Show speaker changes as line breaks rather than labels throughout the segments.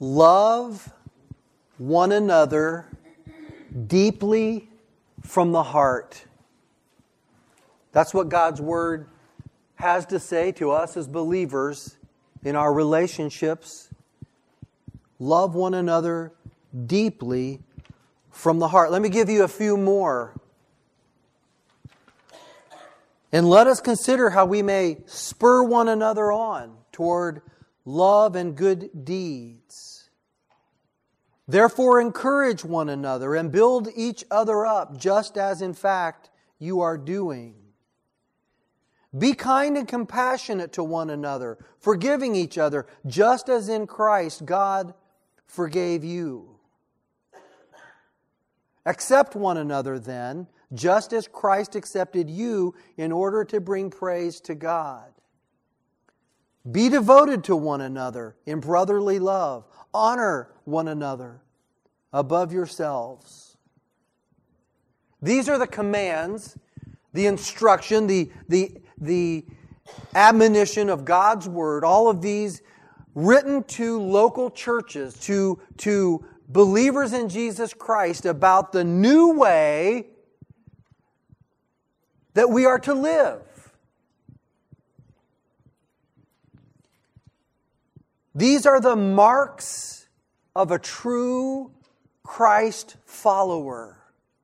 Love one another deeply from the heart. That's what God's Word has to say to us as believers in our relationships. Love one another deeply from the heart. Let me give you a few more. And let us consider how we may spur one another on toward love and good deeds. Therefore, encourage one another and build each other up, just as in fact you are doing. Be kind and compassionate to one another, forgiving each other, just as in Christ God forgave you. Accept one another then, just as Christ accepted you in order to bring praise to God. Be devoted to one another in brotherly love. Honor one another above yourselves. These are the commands, the instruction, the admonition of God's Word. All of these written to local churches, to believers in Jesus Christ about the new way that we are to live. These are the marks of a true Christ follower.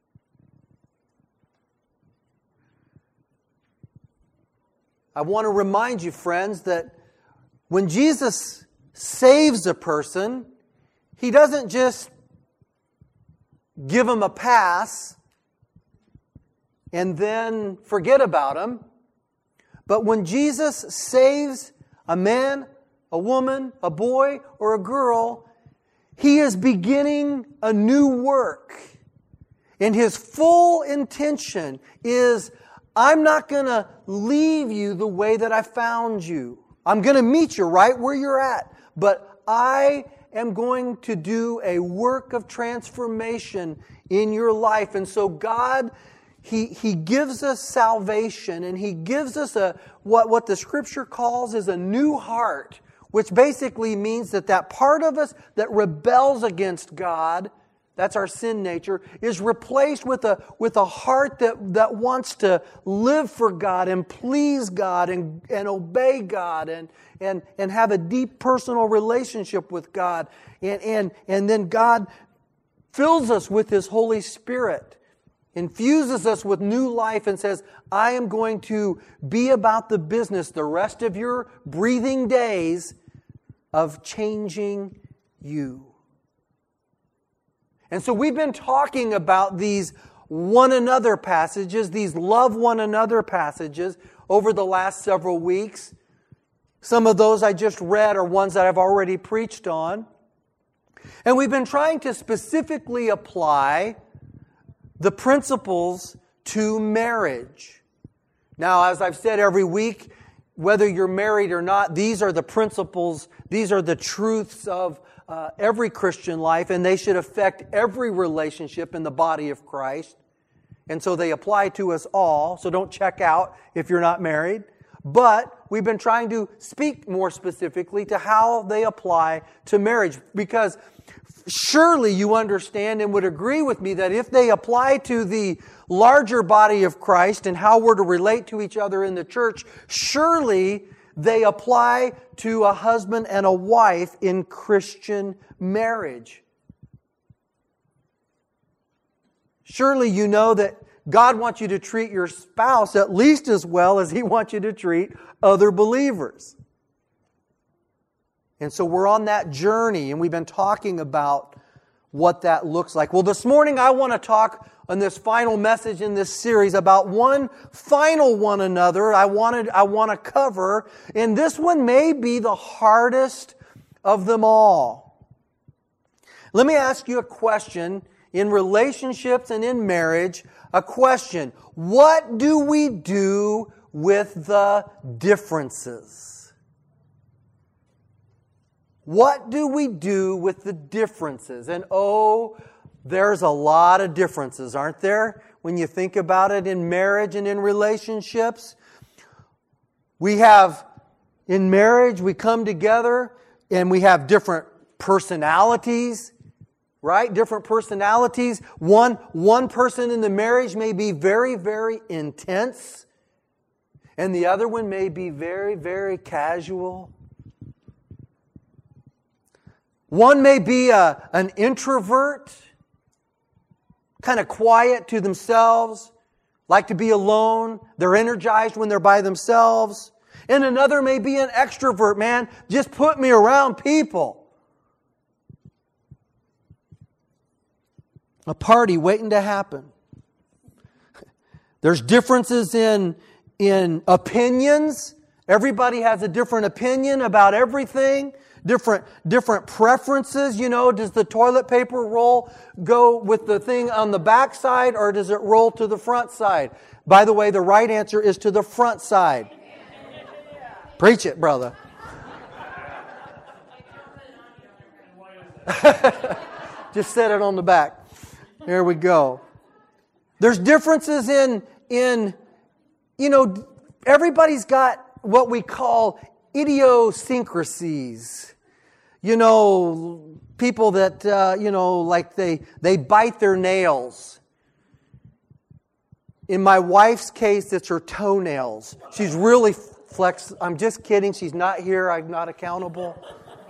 I want to remind you, friends, that when Jesus saves a person, He doesn't just give them a pass and then forget about them. But when Jesus saves a man, a woman, a boy, or a girl, He is beginning a new work. And His full intention is, I'm not going to leave you the way that I found you. I'm going to meet you right where you're at. But I am going to do a work of transformation in your life. And so God, He gives us salvation, and He gives us what the Scripture calls is a new heart, which basically means that part of us that rebels against God, that's our sin nature, is replaced with a heart that wants to live for God and please God and obey God and have a deep personal relationship with God. And then God fills us with His Holy Spirit, infuses us with new life, and says, I am going to be about the business the rest of your breathing days of changing you. And so we've been talking about these one another passages, these love one another passages over the last several weeks. Some of those I just read are ones that I've already preached on. And we've been trying to specifically apply the principles to marriage. Now, as I've said every week, whether you're married or not, these are the principles, these are the truths of every Christian life, and they should affect every relationship in the body of Christ. And so they apply to us all, so don't check out if you're not married. But we've been trying to speak more specifically to how they apply to marriage, because surely you understand and would agree with me that if they apply to the larger body of Christ and how we're to relate to each other in the church, surely they apply to a husband and a wife in Christian marriage. Surely you know that God wants you to treat your spouse at least as well as He wants you to treat other believers. And so we're on that journey, and we've been talking about what that looks like. Well, this morning I want to talk on this final message in this series about one final one another I want to cover, and this one may be the hardest of them all. Let me ask you a question in relationships and in marriage, a question. What do we do with the differences? What do we do with the differences? And there's a lot of differences, aren't there? When you think about it in marriage and in relationships. In marriage, we come together and we have different personalities, right? Different personalities. One person in the marriage may be very, very intense, and the other one may be very, very casual. One may be an introvert, kind of quiet to themselves, like to be alone. They're energized when they're by themselves. And another may be an extrovert, man. Just put me around people. A party waiting to happen. There's differences in opinions. Everybody has a different opinion about everything. Different preferences. You know, does the toilet paper roll go with the thing on the back side, or does it roll to the front side? By the way, the right answer is to the front side. Preach it, brother. Just set it on the back. There we go. There's differences in you know, everybody's got what we call idiosyncrasies. You know, people that, you know, like they bite their nails. In my wife's case, it's her toenails. She's really I'm just kidding. She's not here. I'm not accountable.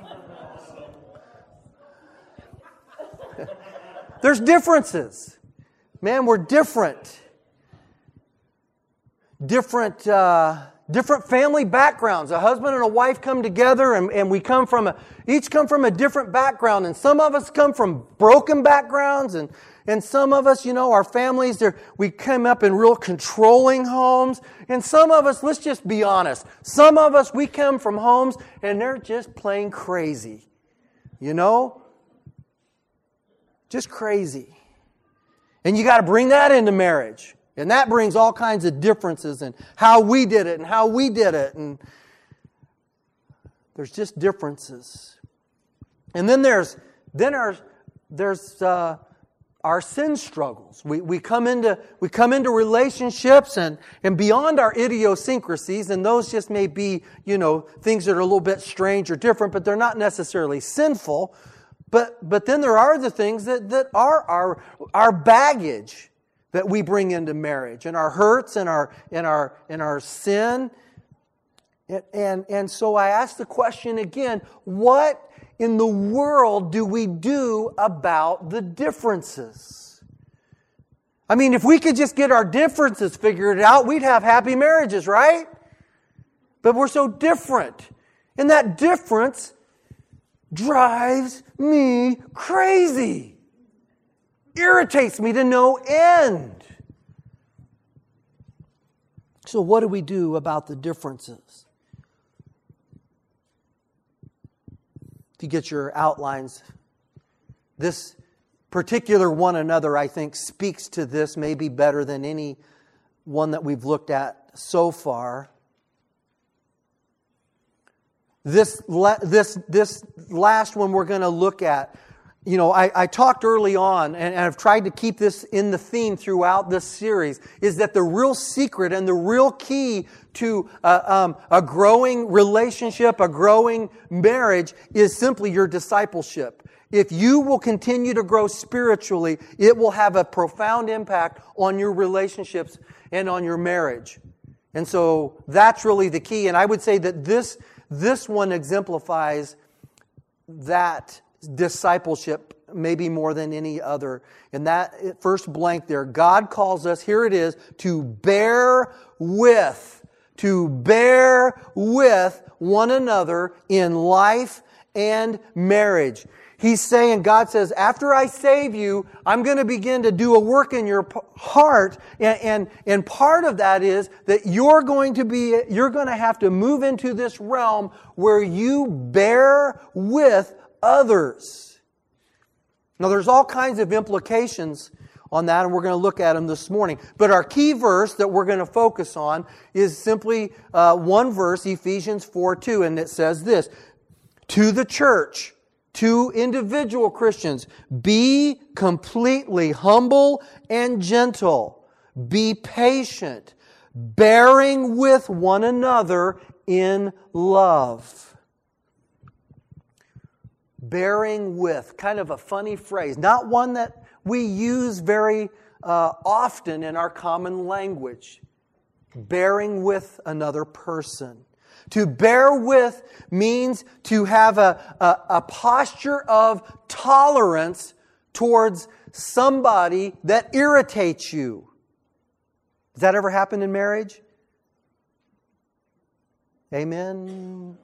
There's differences. Man, we're different. Different family backgrounds. A husband and a wife come together, and we each come from a different background. And some of us come from broken backgrounds, and some of us, you know, our families, we came up in real controlling homes. And some of us, let's just be honest, some of us, we come from homes and they're just plain crazy. You know? Just crazy. And you got to bring that into marriage. And that brings all kinds of differences in how we did it and how we did it. And there's just differences. And then there's our sin struggles. We come into relationships and beyond our idiosyncrasies, and those just may be, you know, things that are a little bit strange or different, but they're not necessarily sinful. But then there are the things that are our baggage that we bring into marriage, and our hurts and our sin. And so I ask the question again, what in the world do we do about the differences? I mean, if we could just get our differences figured out, we'd have happy marriages, right? But we're so different. And that difference drives me crazy. Irritates me to no end. So what do we do about the differences? If you get your outlines, this particular one another, I think, speaks to this maybe better than any one that we've looked at so far. This last one we're going to look at, you know, I talked early on, and I've tried to keep this in the theme throughout this series, is that the real secret and the real key to a growing relationship, a growing marriage, is simply your discipleship. If you will continue to grow spiritually, it will have a profound impact on your relationships and on your marriage. And so that's really the key. And I would say that this one exemplifies that discipleship maybe more than any other. And that first blank there, God calls us, here it is, to bear with one another in life and marriage. He's saying, God says, after I save you, I'm going to begin to do a work in your heart. And part of that is that you're going to have to move into this realm where you bear with others. Now, there's all kinds of implications on that, and we're going to look at them this morning. But our key verse that we're going to focus on is simply one verse, Ephesians 4:2, and it says this, to the church, to individual Christians, be completely humble and gentle. Be patient, bearing with one another in love. Bearing with, kind of a funny phrase, not one that we use very often in our common language. Bearing with another person. To bear with means to have a posture of tolerance towards somebody that irritates you. Does that ever happen in marriage? Amen?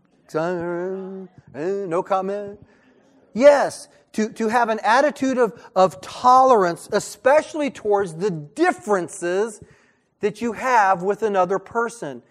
No comment? Yes, to have an attitude of tolerance, especially towards the differences that you have with another person.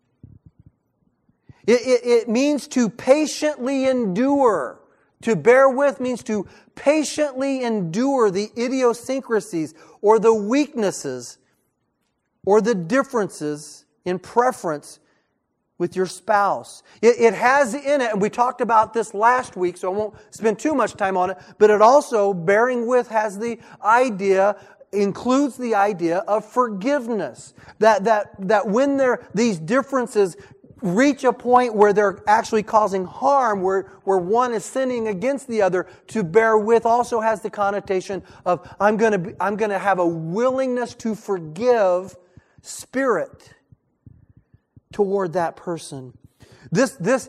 It means to patiently endure. To bear with means to patiently endure the idiosyncrasies or the weaknesses or the differences in preference with your spouse. It has in it, and we talked about this last week, so I won't spend too much time on it, but it also, bearing with, has the idea, includes the idea of forgiveness. That when these differences reach a point where they're actually causing harm, where one is sinning against the other, to bear with also has the connotation of I'm going to have a willingness to forgive spirit toward that person. This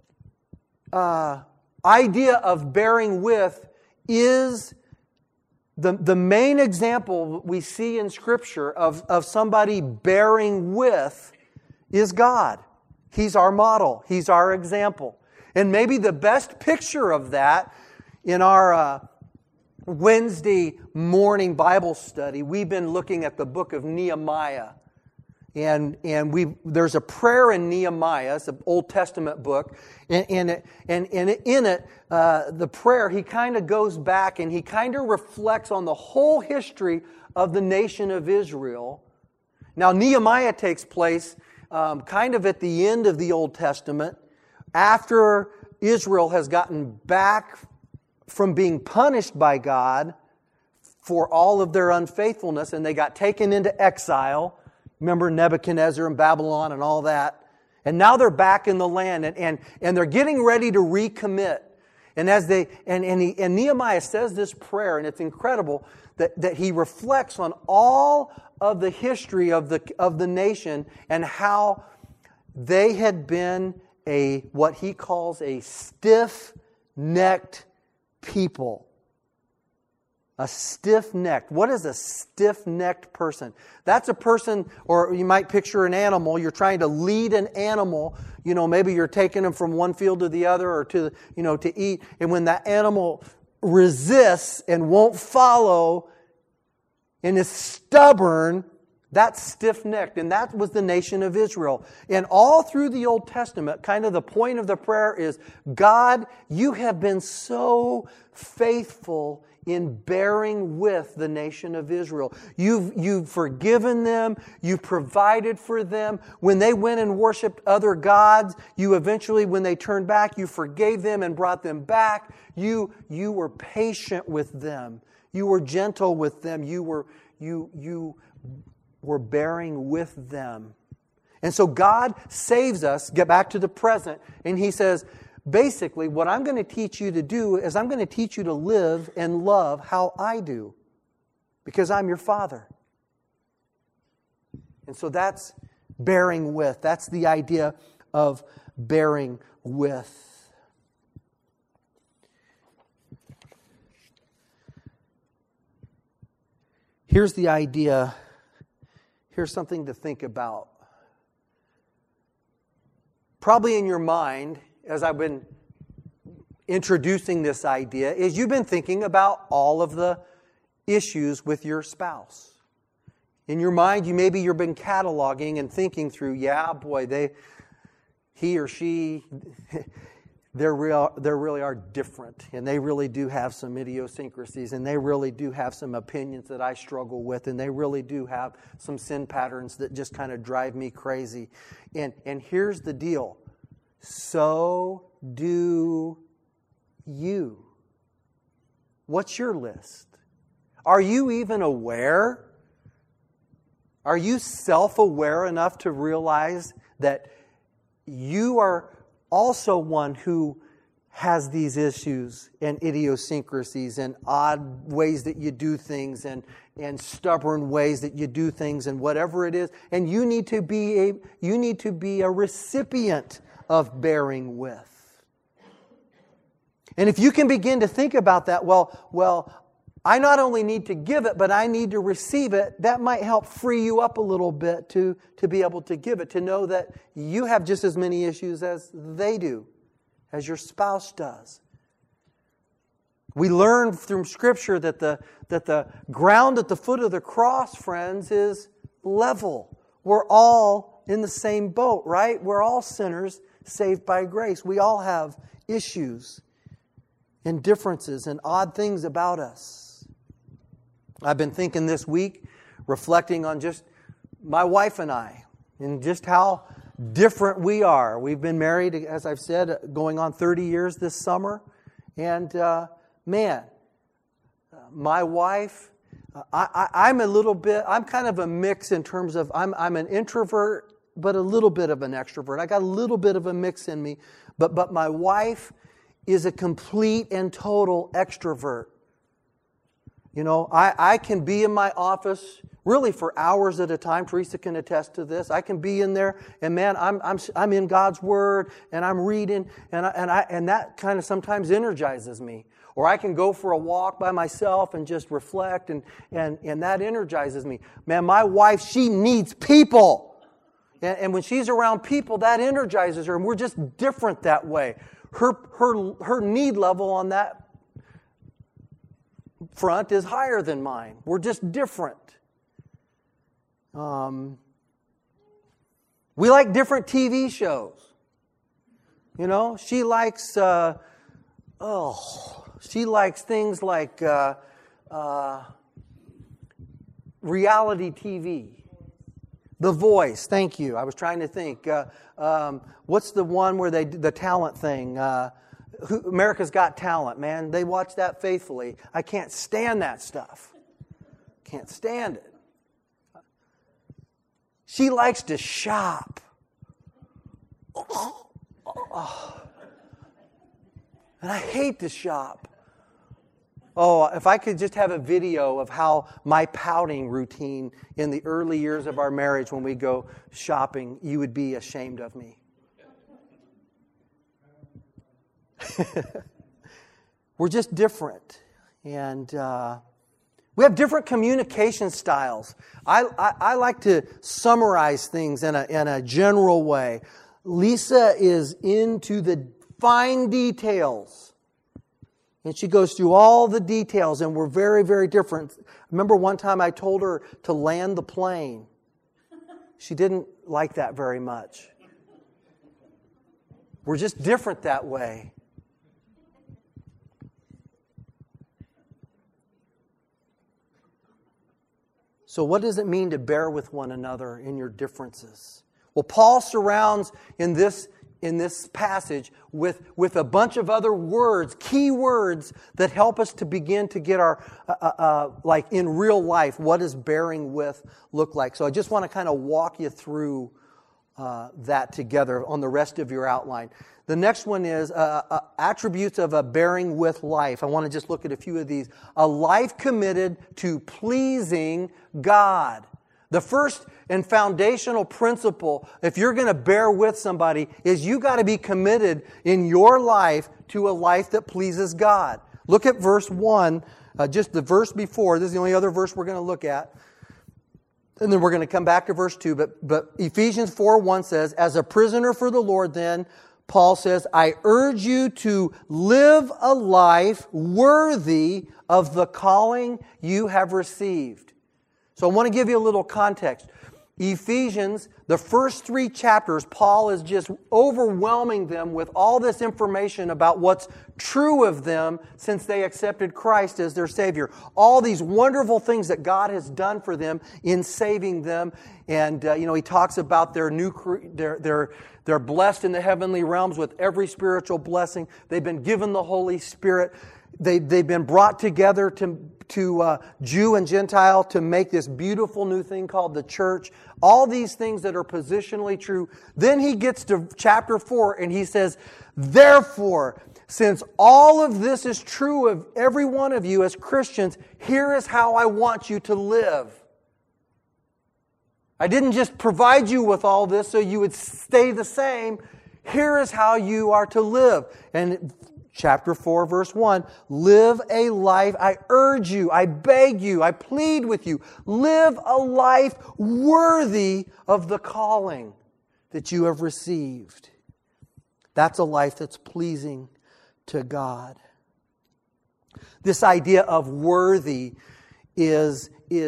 idea of bearing with is the main example we see in Scripture of somebody bearing with is God. He's our model. He's our example. And maybe the best picture of that in our Wednesday morning Bible study, we've been looking at the book of Nehemiah. And there's a prayer in Nehemiah. It's an Old Testament book. And in it, the prayer, he kind of goes back and he kind of reflects on the whole history of the nation of Israel. Now, Nehemiah takes place kind of at the end of the Old Testament, after Israel has gotten back from being punished by God for all of their unfaithfulness, and they got taken into exile. Remember Nebuchadnezzar and Babylon and all that. And now they're back in the land and they're getting ready to recommit. And and Nehemiah says this prayer, and it's incredible that he reflects on all of the history of the nation and how they had been what he calls a stiff-necked people. A stiff-necked. What is a stiff-necked person? That's a person, or you might picture an animal. You're trying to lead an animal. Maybe you're taking them from one field to the other or to eat. And when that animal resists and won't follow and is stubborn, that's stiff-necked. And that was the nation of Israel. And all through the Old Testament, kind of the point of the prayer is, God, you have been so faithful in bearing with the nation of Israel. You've forgiven them. You've provided for them. When they went and worshiped other gods, you eventually, when they turned back, you forgave them and brought them back. You were patient with them. You were gentle with them. You were bearing with them. And so God saves us, get back to the present, and He says, basically, what I'm going to teach you to do is I'm going to teach you to live and love how I do, because I'm your Father. And so that's bearing with. That's the idea of bearing with. Here's the idea. Here's something to think about. Probably in your mind, as I've been introducing this idea, is you've been thinking about all of the issues with your spouse. In your mind, you've been cataloging and thinking through, he or she, they really are different, and they really do have some idiosyncrasies, and they really do have some opinions that I struggle with, and they really do have some sin patterns that just kind of drive me crazy. And here's the deal. So do you. What's your list? Are you even aware? Are you self-aware enough to realize that you are also one who has these issues and idiosyncrasies and odd ways that you do things and stubborn ways that you do things and whatever it is. And you need to be a recipient of bearing with. And if you can begin to think about that, well, I not only need to give it, but I need to receive it. That might help free you up a little bit to be able to give it, to know that you have just as many issues as they do, as your spouse does. We learn from Scripture that the ground at the foot of the cross, friends, is level. We're all in the same boat, right? We're all sinners saved by grace. We all have issues and differences and odd things about us. I've been thinking this week, reflecting on just my wife and I, and just how different we are. We've been married, as I've said, going on 30 years this summer. And my wife, I'm kind of a mix in terms of, I'm an introvert, but a little bit of an extrovert. I got a little bit of a mix in me. But my wife is a complete and total extrovert. You know, I can be in my office really for hours at a time. Teresa can attest to this. I can be in there, and man, I'm in God's Word, and I'm reading, and that kind of sometimes energizes me. Or I can go for a walk by myself and just reflect, and that energizes me. Man, my wife, she needs people. And when she's around people, that energizes her, and we're just different that way. Her need level on that front is higher than mine. We're just different. We like different TV shows. You know, she likes things like reality TV. The Voice, thank you. I was trying to think. What's the one where the talent thing? America's Got Talent, man. They watch that faithfully. I can't stand that stuff. Can't stand it. She likes to shop. And I hate to shop. Oh, if I could just have a video of how my pouting routine in the early years of our marriage when we go shopping, you would be ashamed of me. We're just different. And we have different communication styles. I like to summarize things in a general way. Lisa is into the fine details. And she goes through all the details, and we're very, very different. I remember one time I told her to land the plane. She didn't like that very much. We're just different that way. So what does it mean to bear with one another in your differences? Well, Paul surrounds in this passage with a bunch of other words, key words that help us to begin to get our, like in real life, what does bearing with look like? So I just want to kind of walk you through that together on the rest of your outline. The next one is attributes of a bearing with life. I want to just look at a few of these. A life committed to pleasing God. The first and foundational principle, if you're going to bear with somebody, is you got to be committed in your life to a life that pleases God. Look at verse 1, just the verse before. This is the only other verse we're going to look at. And then we're going to come back to verse 2. But Ephesians 4:1 says, as a prisoner for the Lord then, Paul says, I urge you to live a life worthy of the calling you have received. So I want to give you a little context. Ephesians, the first 3 chapters, Paul is just overwhelming them with all this information about what's true of them since they accepted Christ as their Savior. All these wonderful things that God has done for them in saving them. And, he talks about they're blessed in the heavenly realms with every spiritual blessing. They've been given the Holy Spirit. They've been brought together to Jew and Gentile to make this beautiful new thing called the church. All these things that are positionally true. Then he gets to chapter 4 and he says, therefore, since all of this is true of every one of you as Christians, here is how I want you to live. I didn't just provide you with all this so you would stay the same. Here is how you are to live. And chapter 4, verse 1, live a life, I urge you, I beg you, I plead with you, live a life worthy of the calling that you have received. That's a life that's pleasing to God. This idea of worthy is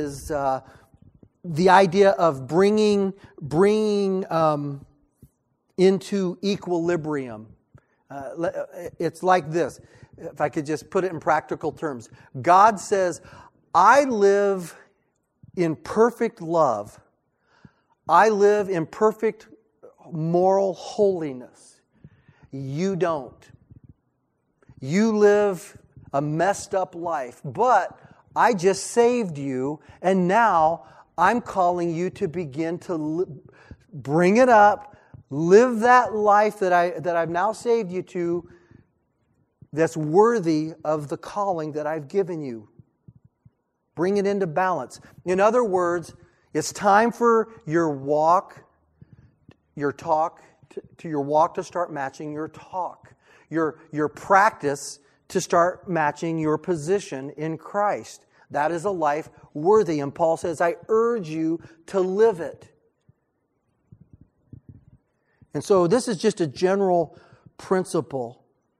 the idea of bringing into equilibrium. It's like this. If I could just put it in practical terms. God says, I live in perfect love. I live in perfect moral holiness. You don't. You live a messed up life. But I just saved you, and now I'm calling you to begin to bring it up, live that life that I've now saved you to, that's worthy of the calling that I've given you. Bring it into balance. In other words, it's time for your walk, your talk, to your walk to start matching your talk. Your practice to start matching your position in Christ. That is a life worthy. And Paul says, I urge you to live it. And so this is just a general principle.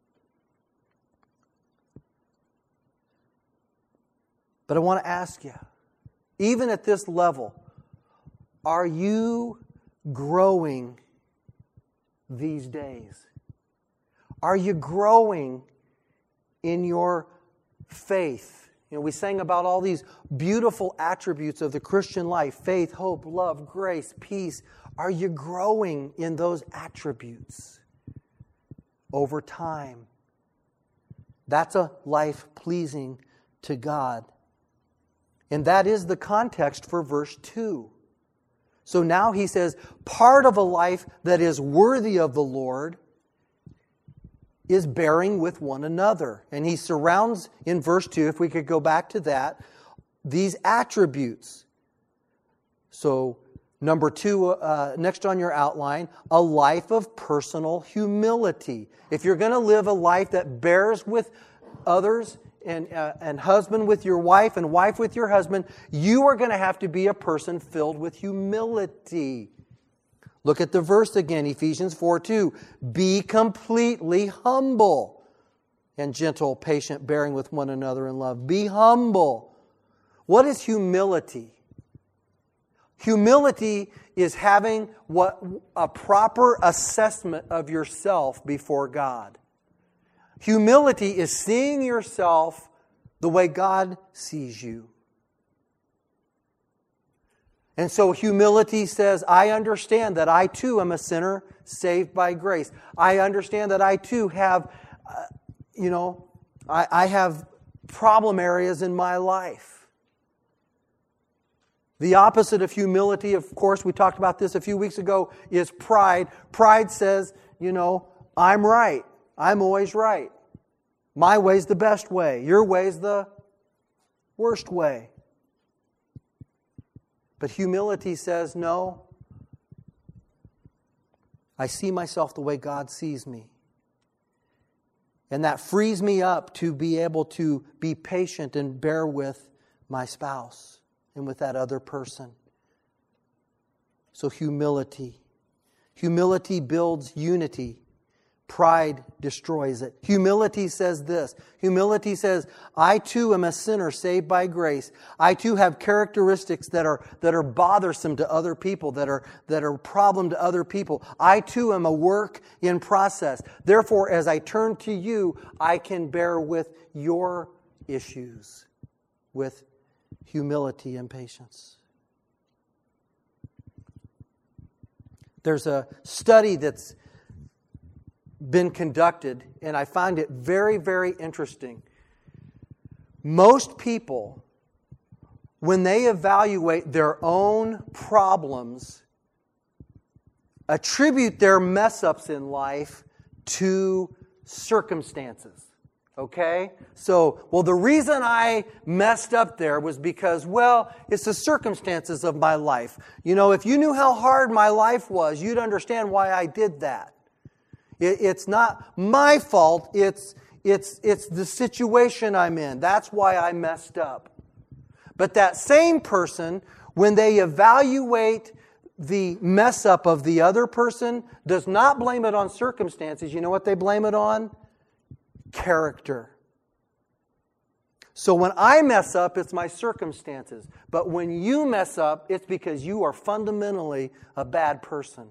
But I want to ask you, even at this level, are you growing these days? Are you growing in your faith? You know, we sang about all these beautiful attributes of the Christian life: faith, hope, love, grace, peace. Are you growing in those attributes over time? That's a life pleasing to God. And that is the context for verse 2. So now he says, part of a life that is worthy of the Lord is bearing with one another. And he surrounds, in verse 2, if we could go back to that, these attributes. So, number 2, next on your outline, a life of personal humility. If you're going to live a life that bears with others, and husband with your wife and wife with your husband, you are going to have to be a person filled with humility. Look at the verse again, Ephesians 4:2. Be completely humble and gentle, patient, bearing with one another in love. Be humble. What is humility? Humility is having a proper assessment of yourself before God. Humility is seeing yourself the way God sees you. And so humility says, I understand that I too am a sinner saved by grace. I understand that I too have, I have problem areas in my life. The opposite of humility, of course, we talked about this a few weeks ago, is pride. Pride says, I'm right. I'm always right. My way's the best way. Your way's the worst way. But humility says, no, I see myself the way God sees me. And that frees me up to be able to be patient and bear with my spouse and with that other person. So humility. Humility builds unity. Pride destroys it. Humility says this. Humility says, I too am a sinner saved by grace. I too have characteristics that are bothersome to other people, that are a problem to other people. I too am a work in process. Therefore, as I turn to you, I can bear with your issues with humility and patience. There's a study that's been conducted, and I find it very, very interesting. Most people, when they evaluate their own problems, attribute their mess-ups in life to circumstances. Okay? So, well, the reason I messed up there was because, well, it's the circumstances of my life. You know, if you knew how hard my life was, you'd understand why I did that. It's not my fault. It's the situation I'm in. That's why I messed up. But that same person, when they evaluate the mess up of the other person, does not blame it on circumstances. You know what they blame it on? Character. So when I mess up, it's my circumstances. But when you mess up, it's because you are fundamentally a bad person.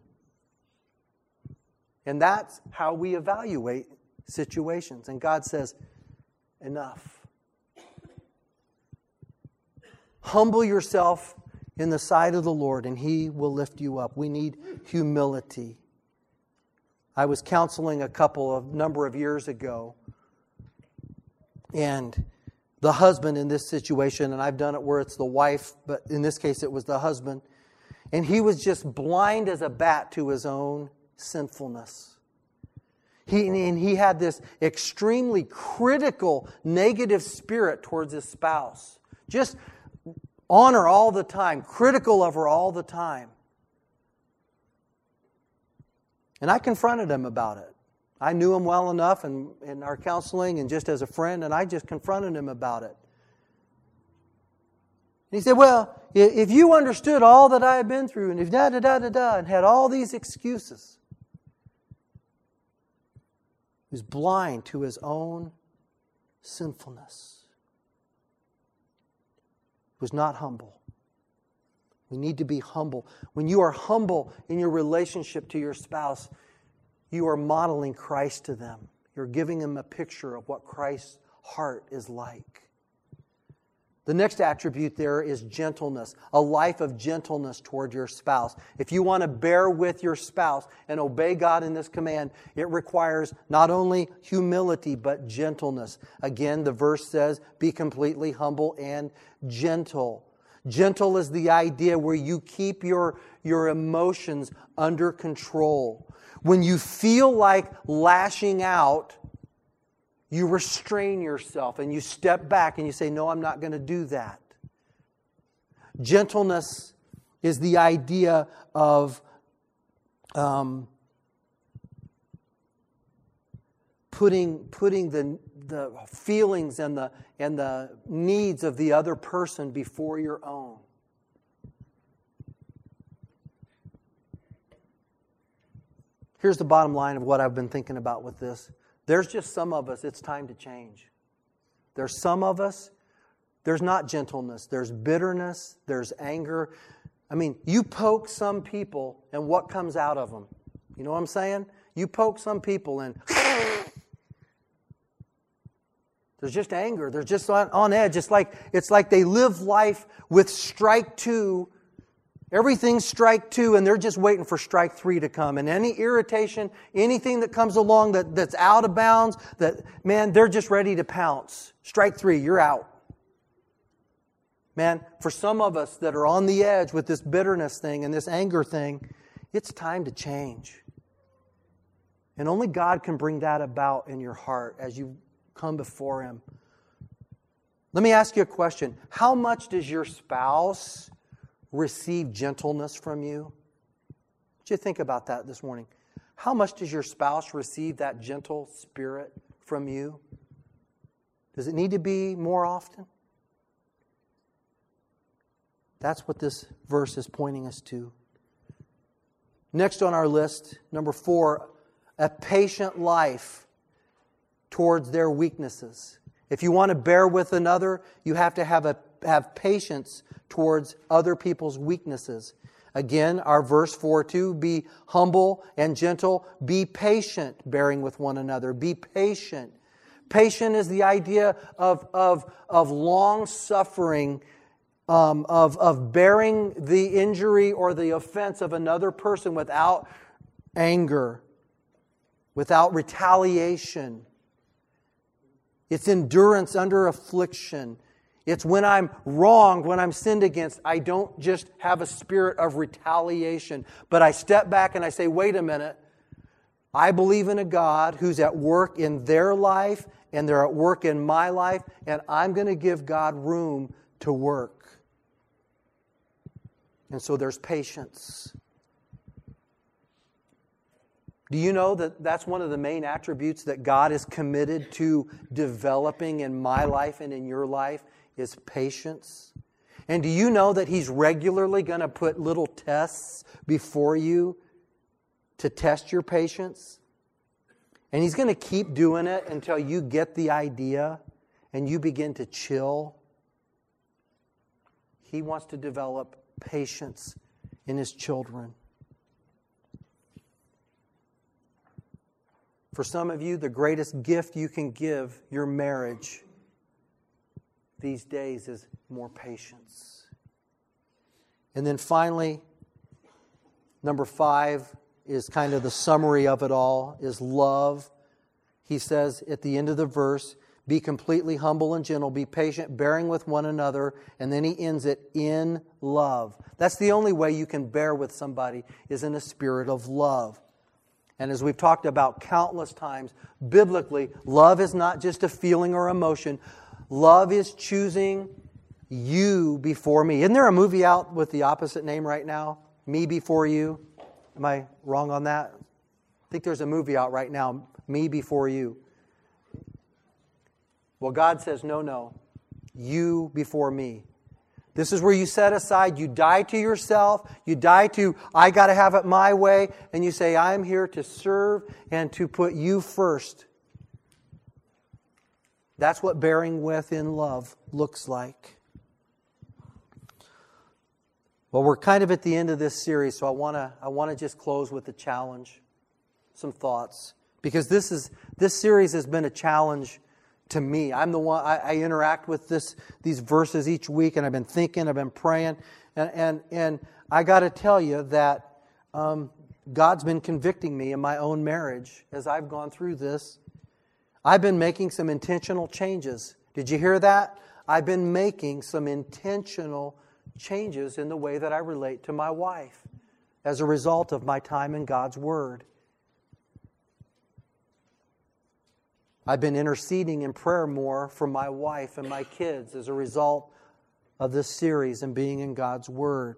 And that's how we evaluate situations. And God says, enough. Humble yourself in the sight of the Lord, and He will lift you up. We need humility. I was counseling a number of years ago, and the husband in this situation, and I've done it where it's the wife, but in this case it was the husband, and he was just blind as a bat to his own sinfulness. He had this extremely critical, negative spirit towards his spouse. Just on her all the time, critical of her all the time. And I confronted him about it. I knew him well enough in our counseling and just as a friend, and I just confronted him about it. And he said, well, if you understood all that I had been through, and if da-da-da-da-da, and had all these excuses. He was blind to his own sinfulness. He was not humble. We need to be humble. When you are humble in your relationship to your spouse, you are modeling Christ to them. You're giving them a picture of what Christ's heart is like. The next attribute there is gentleness, a life of gentleness toward your spouse. If you want to bear with your spouse and obey God in this command, it requires not only humility, but gentleness. Again, the verse says, be completely humble and gentle. Gentle is the idea where you keep your emotions under control. When you feel like lashing out, you restrain yourself and you step back and you say, no, I'm not going to do that. Gentleness is the idea of putting the feelings and the needs of the other person before your own. Here's the bottom line of what I've been thinking about with this. There's just some of us, it's time to change. There's some of us, there's not gentleness. There's bitterness, there's anger. I mean, you poke some people and what comes out of them? You know what I'm saying? You poke some people and there's just anger. They're just on edge. It's like they live life with strike two. Everything's strike two, and they're just waiting for strike three to come. And any irritation, anything that comes along that's out of bounds, they're just ready to pounce. Strike three, you're out. Man, for some of us that are on the edge with this bitterness thing and this anger thing, it's time to change. And only God can bring that about in your heart as you come before Him. Let me ask you a question. How much does your spouse receive gentleness from you? Would you think about that this morning? How much does your spouse receive that gentle spirit from you? Does it need to be more often? That's what this verse is pointing us to. Next on our list, number 4, a patient life towards their weaknesses. If you want to bear with another, you have to have patience towards other people's weaknesses. Again, our verse 4:2, be humble and gentle, be patient, bearing with one another. Be patient. Patient is the idea of long suffering, of bearing the injury or the offense of another person without anger, without retaliation. It's endurance under affliction. It's when I'm wronged, when I'm sinned against, I don't just have a spirit of retaliation, but I step back and I say, wait a minute, I believe in a God who's at work in their life, and they're at work in my life, and I'm going to give God room to work. And so there's patience. Do you know that that's one of the main attributes that God is committed to developing in my life and in your life is patience? And do you know that He's regularly going to put little tests before you to test your patience? And He's going to keep doing it until you get the idea and you begin to chill. He wants to develop patience in His children. For some of you, the greatest gift you can give your marriage these days is more patience. And then finally, number 5 is kind of the summary of it all, is love. He says at the end of the verse, be completely humble and gentle, be patient, bearing with one another, and then he ends it in love. That's the only way you can bear with somebody, is in a spirit of love. And as we've talked about countless times, biblically, love is not just a feeling or emotion. Love is choosing you before me. Isn't there a movie out with the opposite name right now? Me Before You? Am I wrong on that? I think there's a movie out right now, Me Before You. Well, God says, no, you before me. This is where you set aside, you die to yourself, you die to, I got to have it my way, and you say, I'm here to serve and to put you first. That's what bearing with in love looks like. Well, we're kind of at the end of this series, so I want to just close with a challenge, some thoughts, because this series has been a challenge to me. I'm the one, I interact with these verses each week, and I've been thinking, I've been praying, and I got to tell you that God's been convicting me in my own marriage as I've gone through this. I've been making some intentional changes. Did you hear that? I've been making some intentional changes in the way that I relate to my wife as a result of my time in God's Word. I've been interceding in prayer more for my wife and my kids as a result of this series and being in God's Word.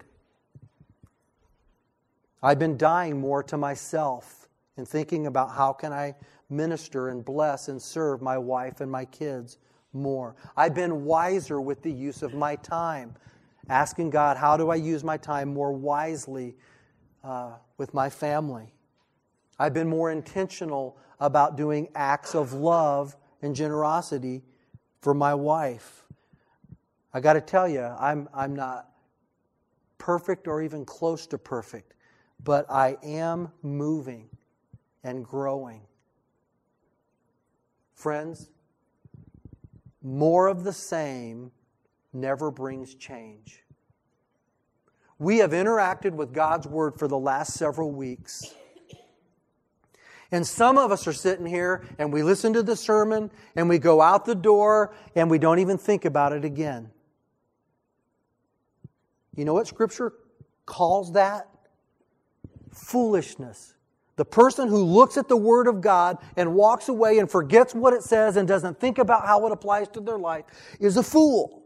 I've been dying more to myself and thinking about how can I minister and bless and serve my wife and my kids more. I've been wiser with the use of my time, asking God, how do I use my time more wisely with my family? I've been more intentional about doing acts of love and generosity for my wife. I got to tell you, I'm not perfect or even close to perfect, but I am moving and growing. Friends, more of the same never brings change. We have interacted with God's Word for the last several weeks. And some of us are sitting here and we listen to the sermon and we go out the door and we don't even think about it again. You know what Scripture calls that? Foolishness. The person who looks at the Word of God and walks away and forgets what it says and doesn't think about how it applies to their life is a fool.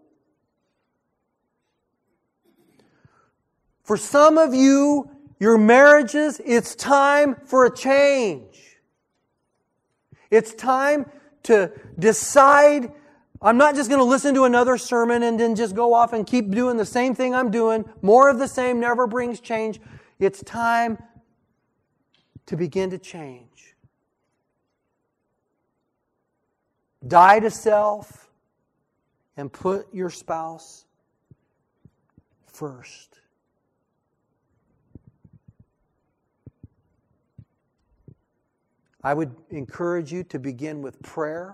For some of you, your marriages, it's time for a change. It's time to decide, I'm not just going to listen to another sermon and then just go off and keep doing the same thing I'm doing. More of the same never brings change. It's time to begin to change. Die to self and put your spouse first. I would encourage you to begin with prayer.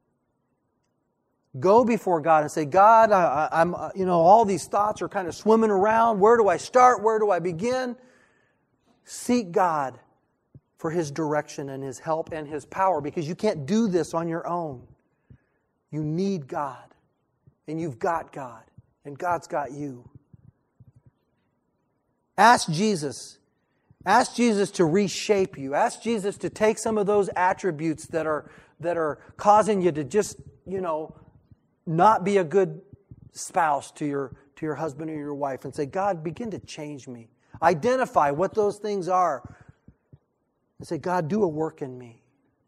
Go before God and say, God, I'm all these thoughts are kind of swimming around. Where do I start? Where do I begin? Seek God for His direction and His help and His power, because you can't do this on your own. You need God, and you've got God, and God's got you. Ask Jesus Ask Jesus to reshape you. Ask Jesus to take some of those attributes that are causing you to just, not be a good spouse to your husband or your wife, and say, God, begin to change me. Identify what those things are. And say, God, do a work in me.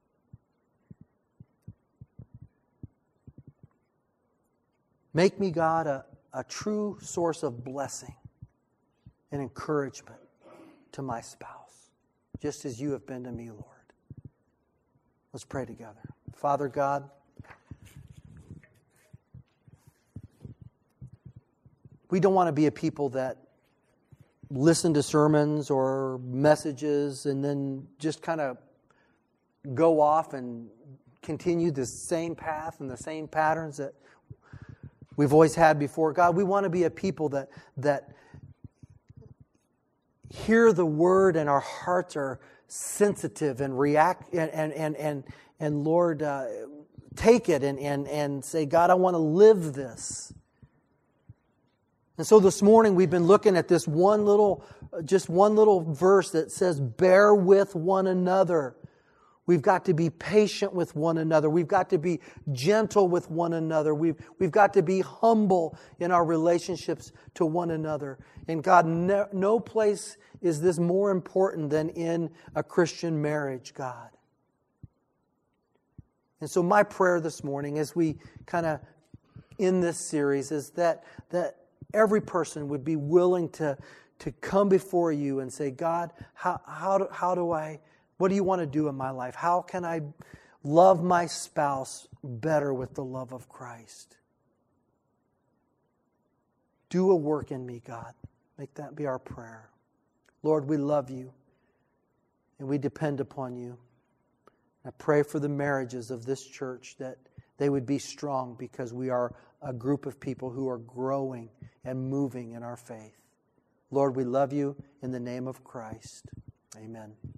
Make me, God, a true source of blessing and encouragement to my spouse, just as you have been to me, Lord. Let's pray together. Father God, we don't want to be a people that listen to sermons or messages and then just kind of go off and continue the same path and the same patterns that we've always had before. God, we want to be a people that hear the word and our hearts are sensitive and react and Lord, take it and say, God, I want to live this. And so this morning we've been looking at this one little verse that says, bear with one another. We've got to be patient with one another. We've got to be gentle with one another. We've got to be humble in our relationships to one another. And God, no place is this more important than in a Christian marriage, God. And so my prayer this morning as we kind of end this series is that every person would be willing to come before you and say, God, what do you want to do in my life? How can I love my spouse better with the love of Christ? Do a work in me, God. Make that be our prayer. Lord, we love you and we depend upon you. I pray for the marriages of this church that they would be strong because we are a group of people who are growing and moving in our faith. Lord, we love you in the name of Christ. Amen.